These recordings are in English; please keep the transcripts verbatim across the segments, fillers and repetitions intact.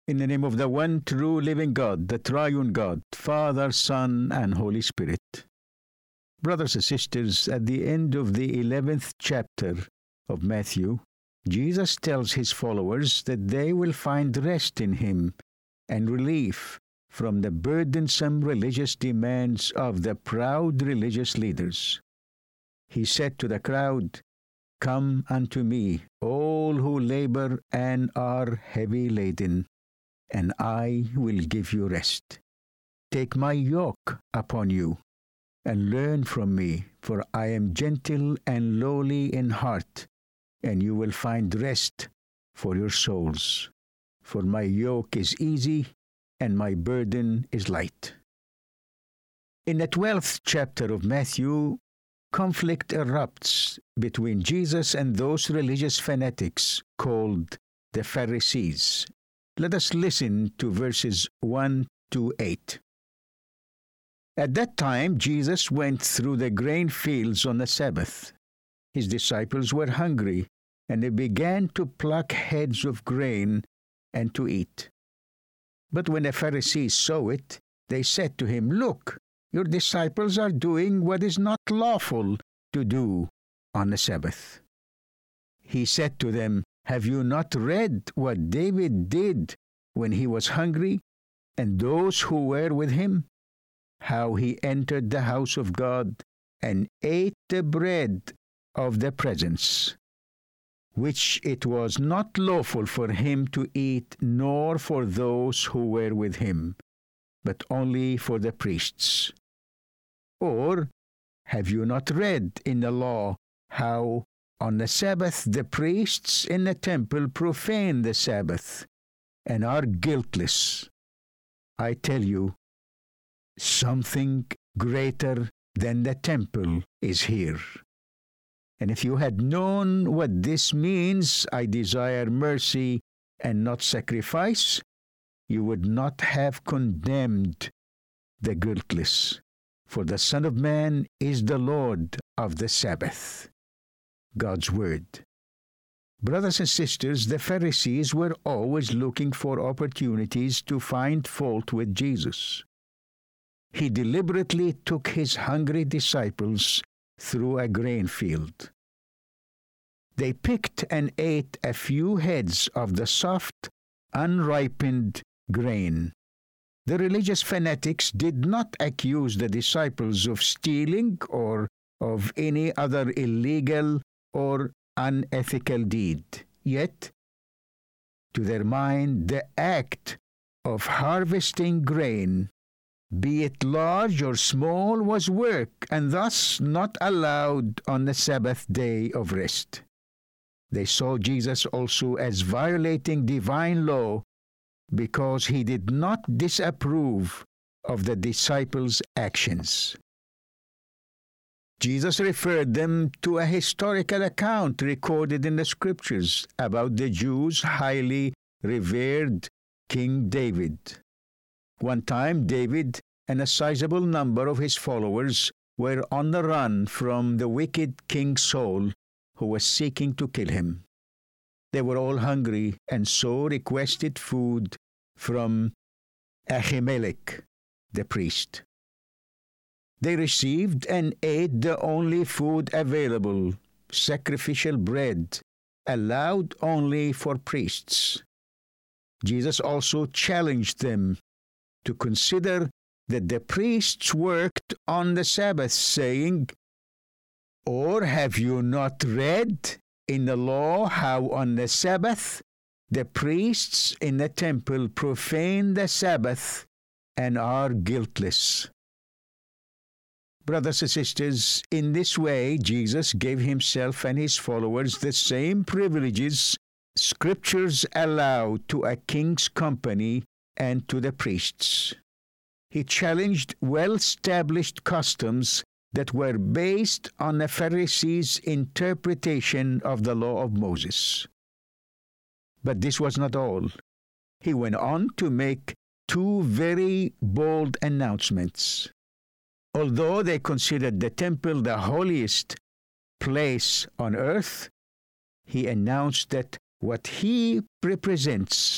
In the name of the one true living God, the triune God, Father, Son, and Holy Spirit. Brothers and sisters, at the end of the eleventh chapter of Matthew, Jesus tells his followers that they will find rest in him and relief from the burdensome religious demands of the proud religious leaders. He said to the crowd, "Come unto me, all who labor and are heavy laden, and I will give you rest. Take my yoke upon you, and learn from me, for I am gentle and lowly in heart, and you will find rest for your souls. For my yoke is easy, and my burden is light." In the twelfth chapter of Matthew, conflict erupts between Jesus and those religious fanatics called the Pharisees. Let us listen to verses one to eight. At that time, Jesus went through the grain fields on the Sabbath. His disciples were hungry, and they began to pluck heads of grain and to eat. But when the Pharisees saw it, they said to him, "Look, your disciples are doing what is not lawful to do on the Sabbath." He said to them, "Have you not read what David did when he was hungry, and those who were with him? How he entered the house of God and ate the bread of the presence, which it was not lawful for him to eat, nor for those who were with him, but only for the priests. Or have you not read in the law how on the Sabbath the priests in the temple profane the Sabbath and are guiltless? I tell you, something greater than the temple is here. And if you had known what this means, I desire mercy and not sacrifice, you would not have condemned the guiltless. For the Son of Man is the Lord of the Sabbath." God's Word. Brothers and sisters, the Pharisees were always looking for opportunities to find fault with Jesus. He deliberately took his hungry disciples through a grain field. They picked and ate a few heads of the soft, unripened grain. The religious fanatics did not accuse the disciples of stealing or of any other illegal or unethical deed. Yet, to their mind, the act of harvesting grain, be it large or small, was work, and thus not allowed on the Sabbath day of rest. They saw Jesus also as violating divine law because he did not disapprove of the disciples' actions. Jesus referred them to a historical account recorded in the Scriptures about the Jews' highly revered King David. One time, David and a sizable number of his followers were on the run from the wicked King Saul, who was seeking to kill him. They were all hungry and so requested food from Ahimelech, the priest. They received and ate the only food available, sacrificial bread, allowed only for priests. Jesus also challenged them to consider that the priests worked on the Sabbath, saying, "Or have you not read in the law how on the Sabbath the priests in the temple profane the Sabbath and are guiltless?" Brothers and sisters, in this way, Jesus gave himself and his followers the same privileges Scriptures allow to a king's company and to the priests. He challenged well-established customs that were based on the Pharisees' interpretation of the law of Moses. But this was not all. He went on to make two very bold announcements. Although they considered the temple the holiest place on earth, he announced that what he represents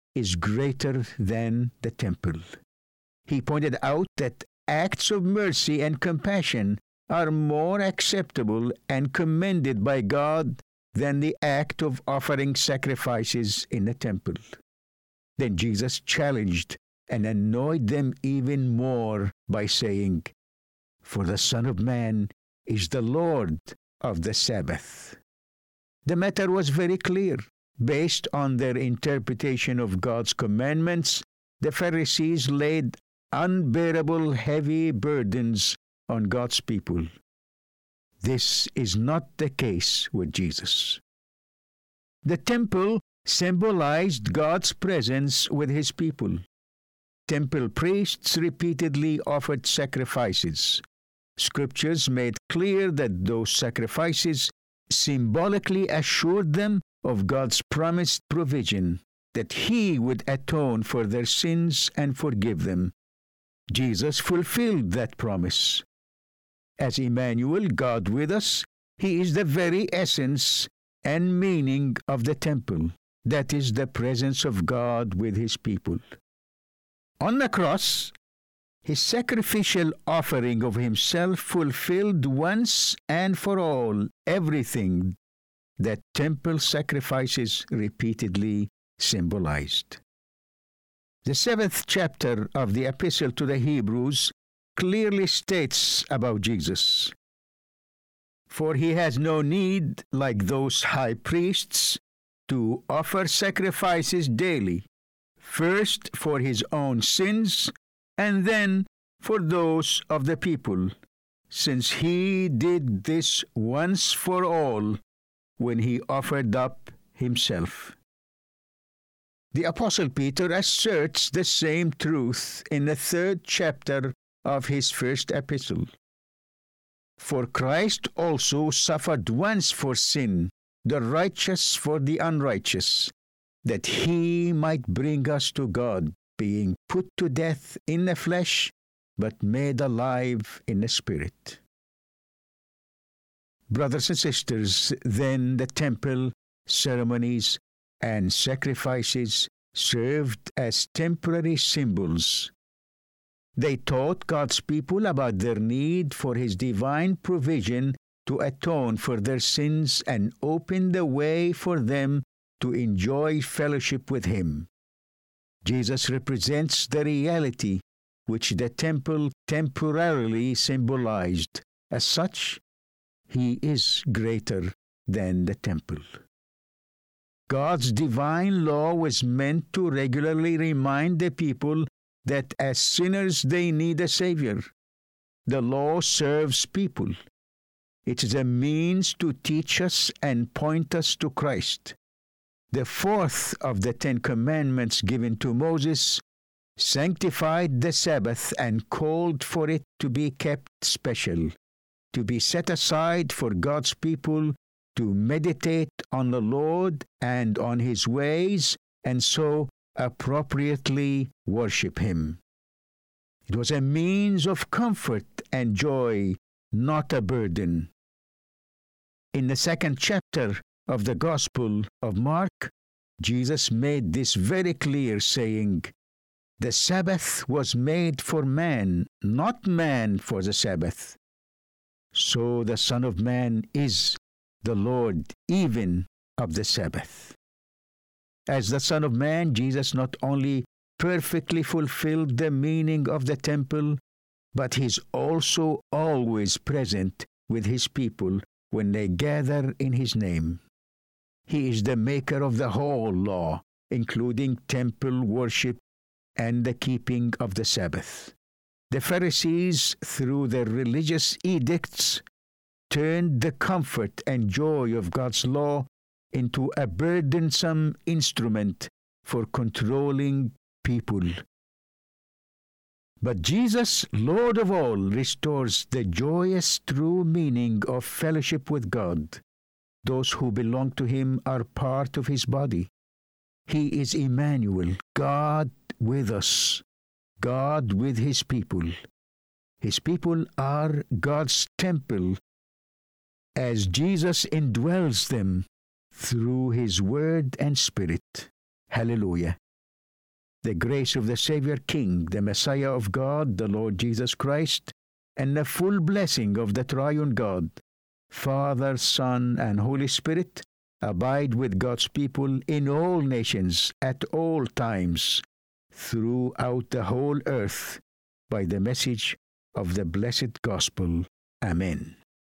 is greater than the temple. He pointed out that acts of mercy and compassion are more acceptable and commended by God than the act of offering sacrifices in the temple. Then Jesus challenged and annoyed them even more by saying, "For the Son of Man is the Lord of the Sabbath." The matter was very clear. Based on their interpretation of God's commandments, the Pharisees laid unbearable heavy burdens on God's people. This is not the case with Jesus. The temple symbolized God's presence with his people. Temple priests repeatedly offered sacrifices. Scriptures made clear that those sacrifices symbolically assured them of God's promised provision, that he would atone for their sins and forgive them. Jesus fulfilled that promise. As Emmanuel, God with us, he is the very essence and meaning of the temple. That is the presence of God with his people. On the cross, his sacrificial offering of himself fulfilled once and for all everything that temple sacrifices repeatedly symbolized. The seventh chapter of the Epistle to the Hebrews clearly states about Jesus, "For he has no need, like those high priests, to offer sacrifices daily, first for his own sins, and then for those of the people, since he did this once for all when he offered up himself." The Apostle Peter asserts the same truth in the third chapter of his first epistle. "For Christ also suffered once for sin, the righteous for the unrighteous, that he might bring us to God, being put to death in the flesh, but made alive in the Spirit." Brothers and sisters, then the temple ceremonies and sacrifices served as temporary symbols. They taught God's people about their need for his divine provision to atone for their sins and open the way for them to enjoy fellowship with him. Jesus represents the reality which the temple temporarily symbolized. As such, he is greater than the temple. God's divine law was meant to regularly remind the people that as sinners they need a Savior. The law serves people. It is a means to teach us and point us to Christ. The fourth of the Ten Commandments given to Moses sanctified the Sabbath and called for it to be kept special, to be set aside for God's people to meditate on the Lord and on his ways, and so appropriately worship him. It was a means of comfort and joy, not a burden. In the second chapter of the Gospel of Mark, Jesus made this very clear, saying, "The Sabbath was made for man, not man for the Sabbath. So the Son of Man is the Lord even of the Sabbath." As the Son of Man, Jesus not only perfectly fulfilled the meaning of the temple, but he is also always present with his people when they gather in his name. He is the maker of the whole law, including temple worship and the keeping of the Sabbath. The Pharisees, through their religious edicts, turned the comfort and joy of God's law into a burdensome instrument for controlling people. But Jesus, Lord of all, restores the joyous true meaning of fellowship with God. Those who belong to him are part of his body. He is Emmanuel, God with us, God with his people. His people are God's temple as Jesus indwells them through his word and spirit. Hallelujah. the grace of the Savior King, the Messiah of God, the Lord Jesus Christ, and the full blessing of the triune God, Father, Son, and Holy Spirit, abide with God's people in all nations at all times, throughout the whole earth, by the message of the blessed gospel. Amen.